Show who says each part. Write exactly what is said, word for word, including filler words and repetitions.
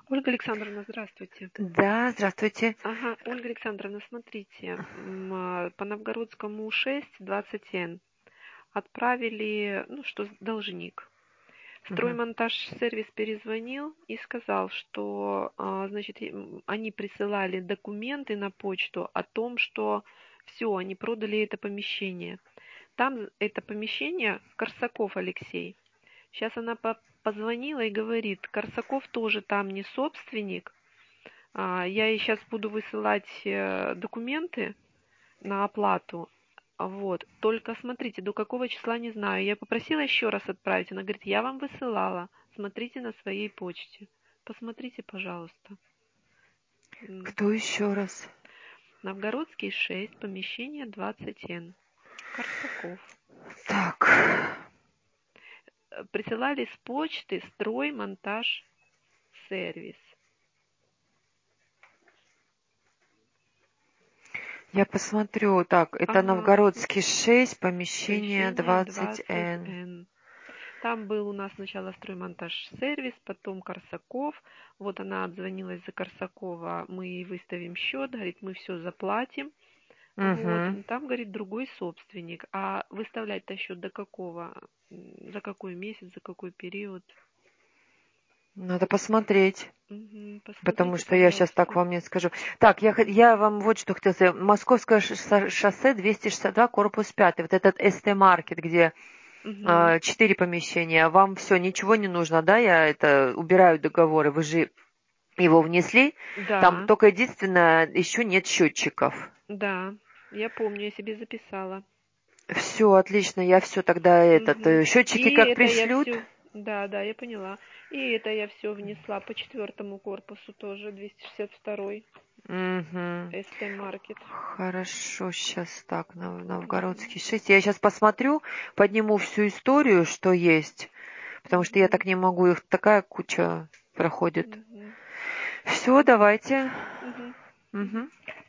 Speaker 1: Ольга Александровна, здравствуйте.
Speaker 2: Да, здравствуйте.
Speaker 1: Ага, Ольга Александровна, смотрите, м, а, по Новгородскому шесть двадцать н отправили, ну что, должник.
Speaker 2: Мгм.
Speaker 1: Строймонтаж сервис перезвонил и сказал, что, а, значит, и, м, они присылали документы на почту о том, что все, они продали это помещение. Там это помещение Корсаков Алексей. Сейчас она по- позвонила и говорит, Корсаков тоже там не собственник. А, Я ей сейчас буду высылать э, документы на оплату. А, Вот. Только смотрите, до какого числа не знаю. Я попросила еще раз отправить. Она говорит, я вам высылала. Смотрите на своей почте. Посмотрите, пожалуйста. М,
Speaker 2: Кто еще раз?
Speaker 1: Новгородский шесть, помещение двадцать н. Корсаков.
Speaker 2: Так,
Speaker 1: Э, Присылали с почты строймонтаж сервис.
Speaker 2: я посмотрю. Так, это
Speaker 1: Ага,
Speaker 2: Новгородский
Speaker 1: посмотрите.
Speaker 2: шесть, помещение
Speaker 1: Помещение
Speaker 2: двадцать
Speaker 1: двадцать
Speaker 2: н.
Speaker 1: н. Там был у нас сначала строймонтаж-сервис, потом Корсаков. Вот она отзвонилась за Корсакова, мы ей выставим счет, говорит, мы все заплатим. Вот,
Speaker 2: Угу.
Speaker 1: там, говорит, другой собственник. А выставлять-то счет до какого? М, За какой месяц, за какой период?
Speaker 2: Надо посмотреть,
Speaker 1: Мгм,
Speaker 2: потому
Speaker 1: посмотрите,
Speaker 2: что я сейчас так
Speaker 1: пожалуйста.
Speaker 2: вам не скажу. Так, я, хот- я
Speaker 1: Мгм,
Speaker 2: вам вот что хотела сказать. Московское ш- шоссе двести шестьдесят два, корпус пятый. Вот этот эс тэ-маркет, где
Speaker 1: мгм.
Speaker 2: а, четыре помещения. Вам все, ничего не нужно, да? Я это убираю договоры. Вы же его внесли. Там
Speaker 1: Да,
Speaker 2: только единственное, еще нет счетчиков.
Speaker 1: да, я помню, я себе записала.
Speaker 2: Все, отлично, я все тогда этот.
Speaker 1: Мгм.
Speaker 2: э, Счетчики
Speaker 1: И
Speaker 2: как
Speaker 1: это я
Speaker 2: пришлют?
Speaker 1: все, да, да, я поняла. И это я все внесла по четвертому корпусу тоже, двести шестьдесят второй,
Speaker 2: Угу.
Speaker 1: эс тэ Маркет.
Speaker 2: Хорошо, сейчас так, Нов-
Speaker 1: Мгм.
Speaker 2: Новгородский шесть. Я сейчас посмотрю, подниму всю историю, что есть, потому что я
Speaker 1: Мгм.
Speaker 2: так не могу, их такая куча проходит.
Speaker 1: Мгм.
Speaker 2: Все,
Speaker 1: Мгм.
Speaker 2: давайте.
Speaker 1: Мгм.
Speaker 2: Угу.
Speaker 1: Мгм.